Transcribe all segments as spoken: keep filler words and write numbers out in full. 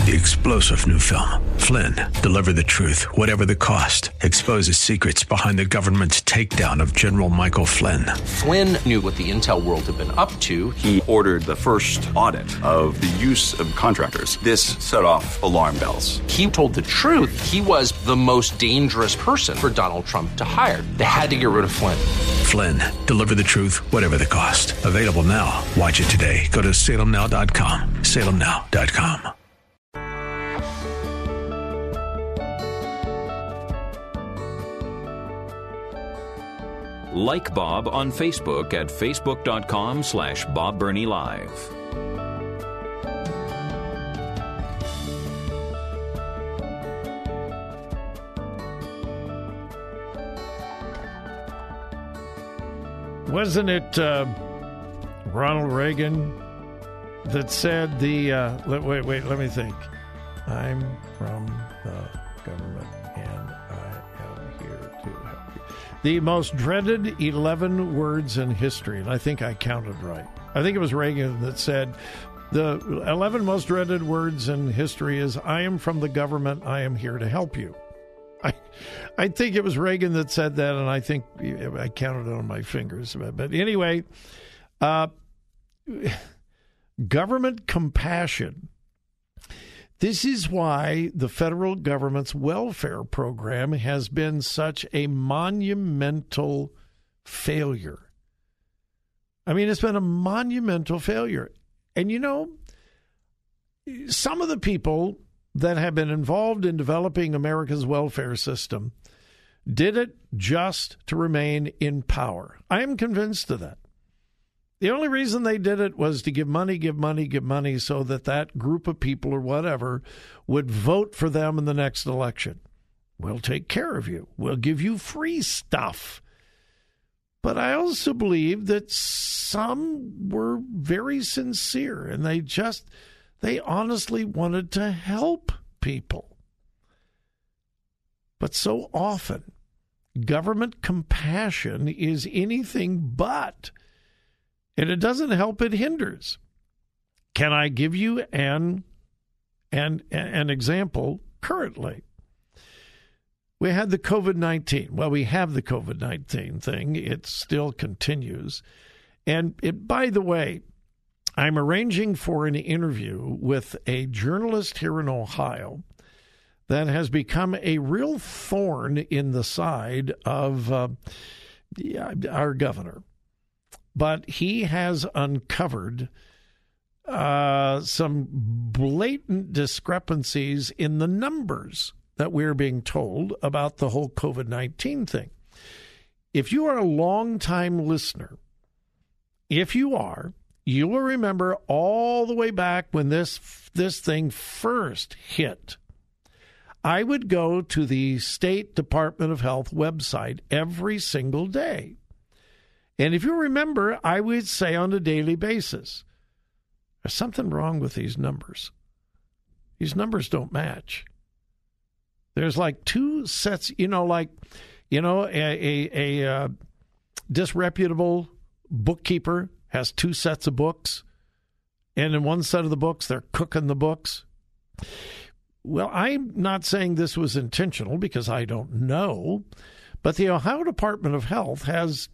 The explosive new film, Flynn, deliver the truth, whatever the cost, exposes secrets behind the government's takedown of General Michael Flynn. Flynn knew what the intel world had been up to. He ordered the first audit of the use of contractors. This set off alarm bells. He told the truth. He was the most dangerous person for Donald Trump to hire. They had to get rid of Flynn. Flynn, deliver the truth, whatever the cost. Available now. Watch it today. Go to salem now dot com. salem now dot com. Like Bob on Facebook at facebook.com slash Bob Burney Live. Wasn't it uh, Ronald Reagan that said the, uh, let, wait, wait, let me think. I'm from the government and I am here to help you. The most dreaded eleven words in history, and I think I counted right. I think it was Reagan that said the eleven most dreaded words in history is, I am from the government, I am here to help you. I I think it was Reagan that said that, and I think I counted it on my fingers. But anyway, uh, government compassion. This is why the federal government's welfare program has been such a monumental failure. I mean, it's been a monumental failure. And, you know, some of the people that have been involved in developing America's welfare system did it just to remain in power. I am convinced of that. The only reason they did it was to give money, give money, give money so that that group of people or whatever would vote for them in the next election. We'll take care of you. We'll give you free stuff. But I also believe that some were very sincere and they just, they honestly wanted to help people. But so often, government compassion is anything but. And it doesn't help, it hinders. Can I give you an, an, an example currently? We had the covid nineteen. Well, we have the covid nineteen thing. It still continues. And it, by the way, I'm arranging for an interview with a journalist here in Ohio that has become a real thorn in the side of uh, our governor. But he has uncovered uh, some blatant discrepancies in the numbers that we're being told about the whole covid nineteen thing. If you are a longtime listener, if you are, you will remember all the way back when this this thing first hit. I would go to the State Department of Health website every single day. And if you remember, I would say on a daily basis, there's something wrong with these numbers. These numbers don't match. There's like two sets, you know, like, you know, a, a, a uh, disreputable bookkeeper has two sets of books, and in one set of the books, they're cooking the books. Well, I'm not saying this was intentional because I don't know, but the Ohio Department of Health has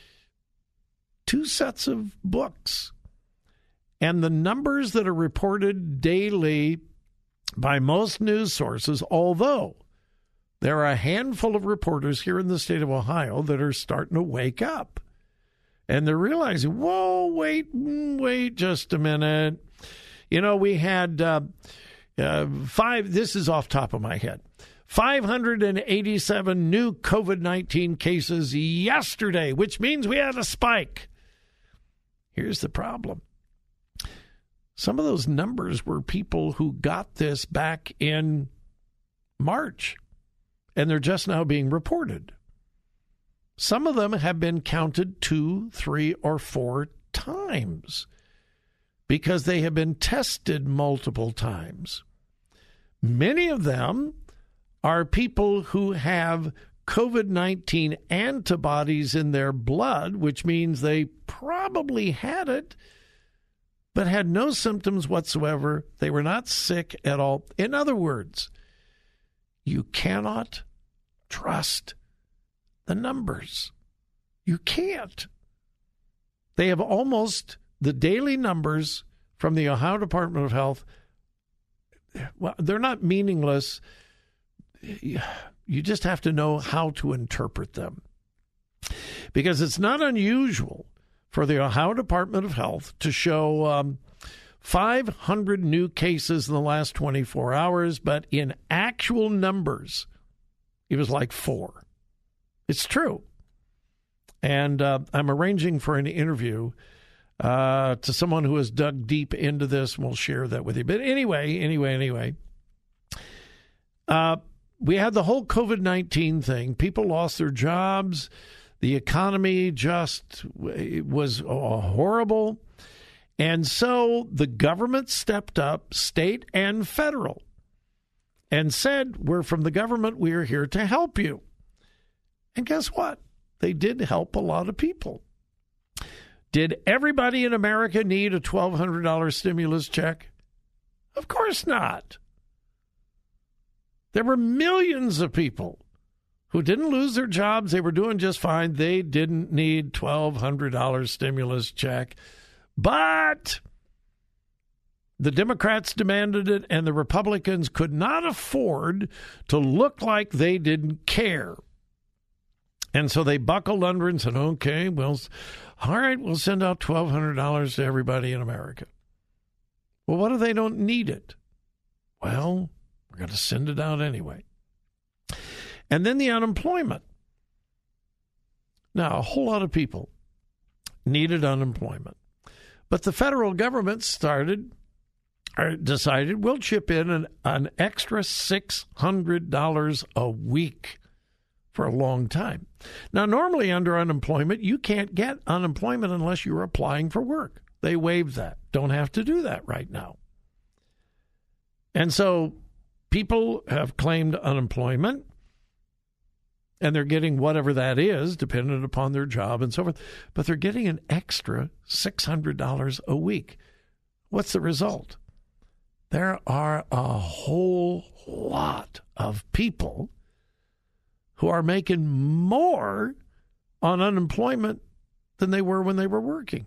two sets of books. And the numbers that are reported daily by most news sources, although there are a handful of reporters here in the state of Ohio that are starting to wake up. And they're realizing, whoa, wait, wait just a minute. You know, we had uh, uh, five, this is off top of my head, five hundred eighty-seven new covid nineteen cases yesterday, which means we had a spike. Here's the problem. Some of those numbers were people who got this back in March, and they're just now being reported. Some of them have been counted two, three, or four times because they have been tested multiple times. Many of them are people who have covid nineteen antibodies in their blood, which means they probably had it but had no symptoms whatsoever. They were not sick at all. In other words, you cannot trust the numbers. You can't. They have almost the daily numbers from the Ohio Department of Health. Well, they're not meaningless. You just have to know how to interpret them. Because it's not unusual for the Ohio Department of Health to show um, five hundred new cases in the last twenty-four hours, but in actual numbers, it was like four. It's true. And uh, I'm arranging for an interview uh, to someone who has dug deep into this, and we'll share that with you. But anyway, anyway, anyway, uh, we had the whole COVID nineteen thing. People lost their jobs. The economy just was horrible. And so the government stepped up, state and federal, and said, we're from the government, we are here to help you. And guess what? They did help a lot of people. Did everybody in America need a twelve hundred dollars stimulus check? Of course not. There were millions of people who didn't lose their jobs. They were doing just fine. They didn't need twelve hundred dollars stimulus check. But the Democrats demanded it, and the Republicans could not afford to look like they didn't care. And so they buckled under and said, okay, well, all right, we'll send out twelve hundred dollars to everybody in America. Well, what if they don't need it? Well, we're going to send it out anyway. And then the unemployment. Now, a whole lot of people needed unemployment. But the federal government started or decided we'll chip in an, an extra six hundred dollars a week for a long time. Now, normally under unemployment, you can't get unemployment unless you're applying for work. They waived that. Don't have to do that right now. And so people have claimed unemployment, and they're getting whatever that is, dependent upon their job and so forth. But they're getting an extra six hundred dollars a week. What's the result? There are a whole lot of people who are making more on unemployment than they were when they were working.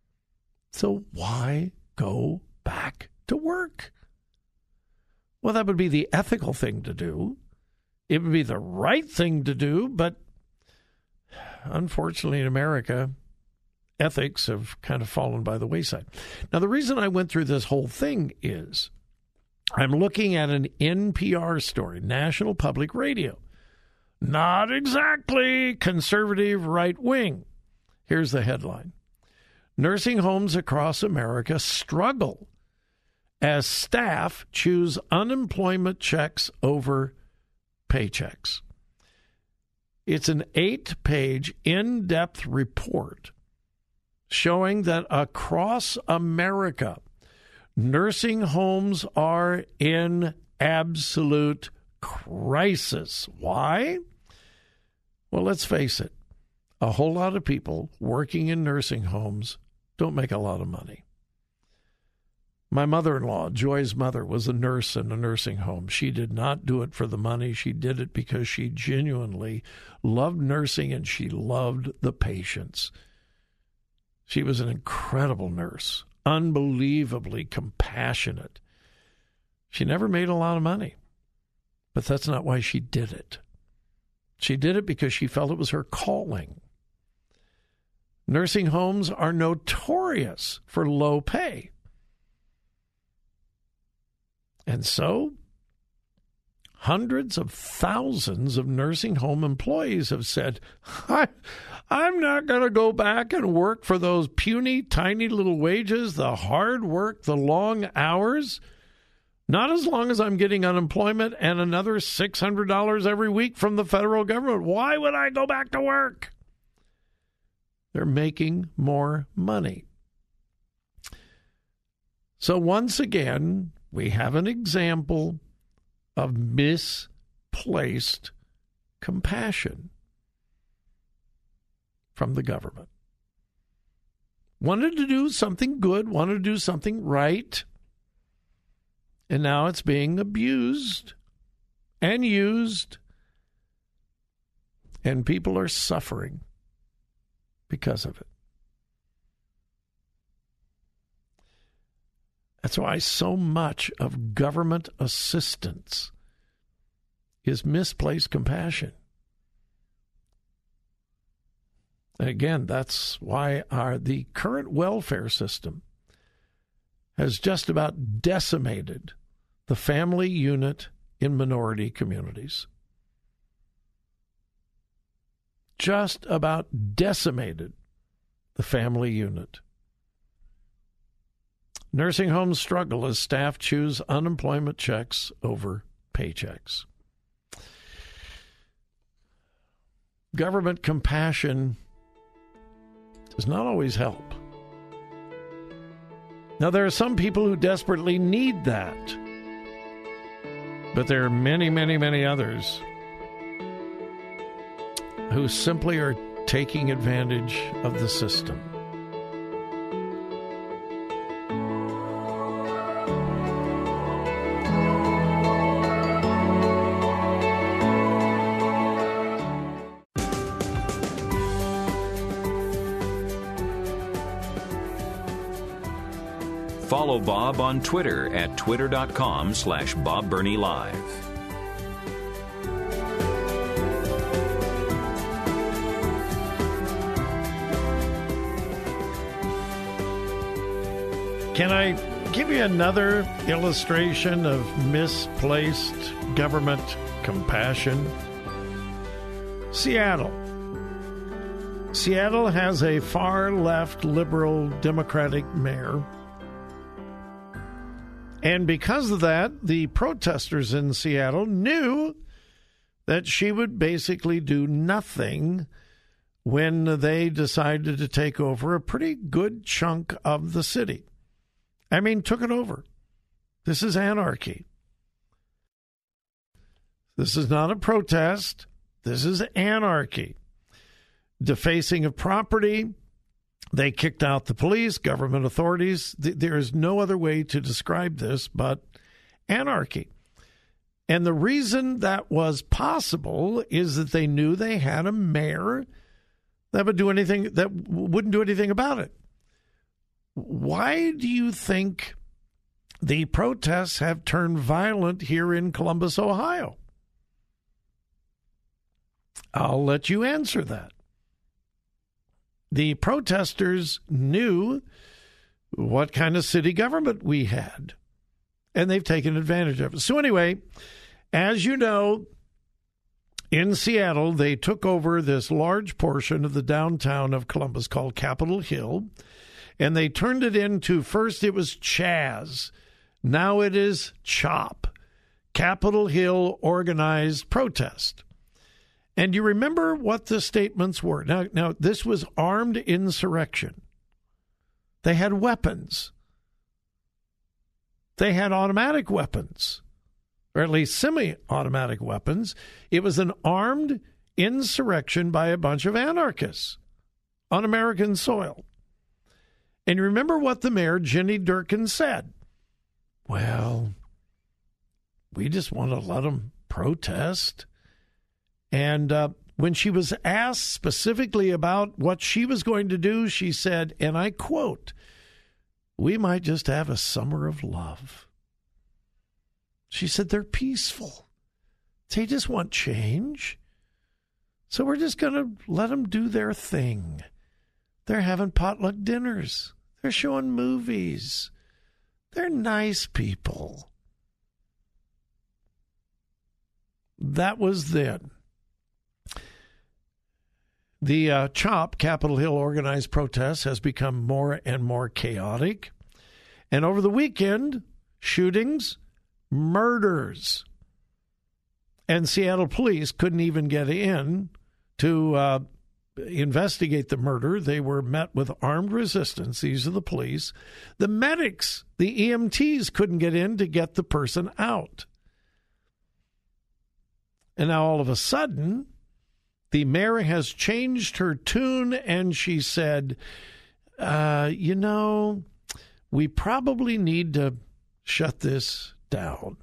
So why go back to work? Well, that would be the ethical thing to do. It would be the right thing to do, but unfortunately in America, ethics have kind of fallen by the wayside. Now, the reason I went through this whole thing is I'm looking at an N P R story, National Public Radio. Not exactly conservative right wing. Here's the headline. Nursing homes across America struggle as staff choose unemployment checks over paychecks. It's an eight-page, in-depth report showing that across America, nursing homes are in absolute crisis. Why? Well, let's face it. A whole lot of people working in nursing homes don't make a lot of money. My mother-in-law, Joy's mother, was a nurse in a nursing home. She did not do it for the money. She did it because she genuinely loved nursing and she loved the patients. She was an incredible nurse, unbelievably compassionate. She never made a lot of money, but that's not why she did it. She did it because she felt it was her calling. Nursing homes are notorious for low pay. And so, hundreds of thousands of nursing home employees have said, I, I'm not going to go back and work for those puny, tiny little wages, the hard work, the long hours. Not as long as I'm getting unemployment and another six hundred dollars every week from the federal government. Why would I go back to work? They're making more money. So once again, we have an example of misplaced compassion from the government. wanted to do something good, wanted to do something right, and now it's being abused and used, and people are suffering because of it. That's why so much of government assistance is misplaced compassion. And again, that's why our the current welfare system has just about decimated the family unit in minority communities. Just about decimated the family unit. Nursing homes struggle as staff choose unemployment checks over paychecks. Government compassion does not always help. Now, there are some people who desperately need that, but there are many, many, many others who simply are taking advantage of the system. Follow Bob on Twitter at twitter.com slash Bob Burney Live. Can I give you another illustration of misplaced government compassion? Seattle. Seattle has a far-left liberal Democratic mayor. And because of that, the protesters in Seattle knew that she would basically do nothing when they decided to take over a pretty good chunk of the city. I mean, took it over. This is anarchy. This is not a protest. This is anarchy. Defacing of property. They kicked out the police, government authorities. There is no other way to describe this but anarchy. And the reason that was possible is that they knew they had a mayor that would do anything, that wouldn't do anything about it. Why do you think the protests have turned violent here in Columbus, Ohio? I'll let you answer that. The protesters knew what kind of city government we had, and they've taken advantage of it. So anyway, as you know, in Seattle, they took over this large portion of the downtown of Columbus called Capitol Hill, and they turned it into, first it was Chaz, now it is CHOP, Capitol Hill Organized Protest. And you remember what the statements were. Now, now, this was armed insurrection. They had weapons. They had automatic weapons, or at least semi-automatic weapons. It was an armed insurrection by a bunch of anarchists on American soil. And you remember what the mayor, Jenny Durkin, said? Well, we just want to let them protest. And uh, when she was asked specifically about what she was going to do, she said, and I quote, "We might just have a summer of love." She said they're peaceful. They just want change. So we're just going to let them do their thing. They're having potluck dinners. They're showing movies. They're nice people. That was then. The uh, CHOP, Capitol Hill Organized Protest, has become more and more chaotic. And over the weekend, shootings, murders. And Seattle police couldn't even get in to uh, investigate the murder. They were met with armed resistance. These are the police. The medics, the E M Ts, couldn't get in to get the person out. And now all of a sudden, the mayor has changed her tune, and she said, uh, you know, we probably need to shut this down.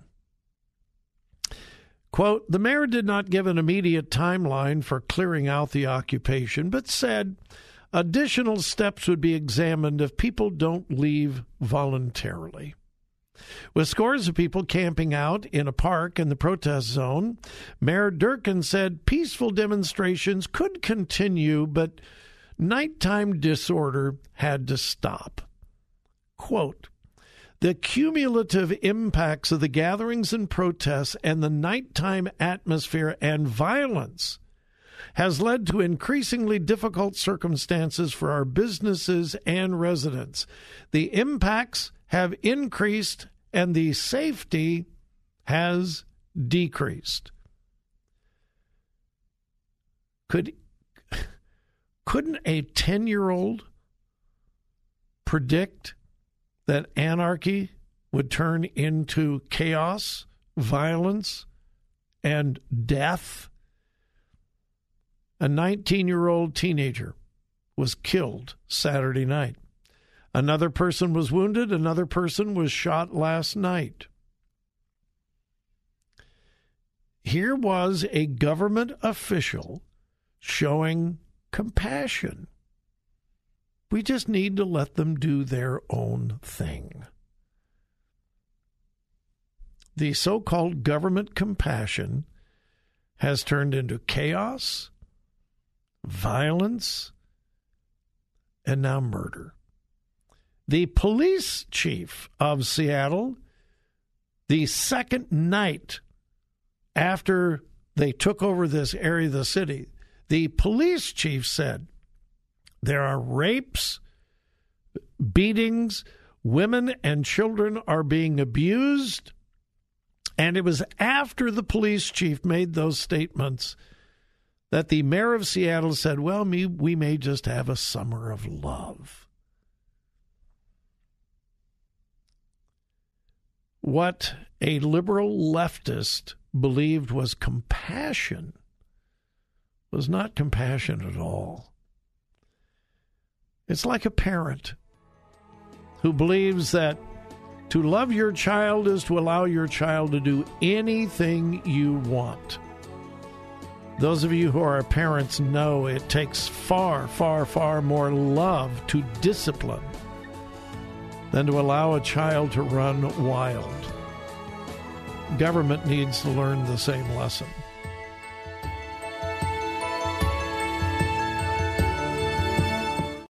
Quote, the mayor did not give an immediate timeline for clearing out the occupation, but said additional steps would be examined if people don't leave voluntarily. With scores of people camping out in a park in the protest zone, Mayor Durkan said peaceful demonstrations could continue, but nighttime disorder had to stop. Quote, the cumulative impacts of the gatherings and protests and the nighttime atmosphere and violence has led to increasingly difficult circumstances for our businesses and residents. The impacts have increased and the safety has decreased. Could, couldn't a ten-year-old predict that anarchy would turn into chaos, violence, and death? A nineteen-year-old teenager was killed Saturday night. Another person was wounded. Another person was shot last night. Here was a government official showing compassion. We just need to let them do their own thing. The so-called government compassion has turned into chaos, violence, and now murder. The police chief of Seattle, the second night after they took over this area of the city, the police chief said there are rapes, beatings, women and children are being abused. And it was after the police chief made those statements that the mayor of Seattle said, well, me, we may just have a summer of love. What a liberal leftist believed was compassion was not compassion at all. It's like a parent who believes that to love your child is to allow your child to do anything you want. Those of you who are parents know it takes far, far, far more love to discipline than to allow a child to run wild. Government needs to learn the same lesson.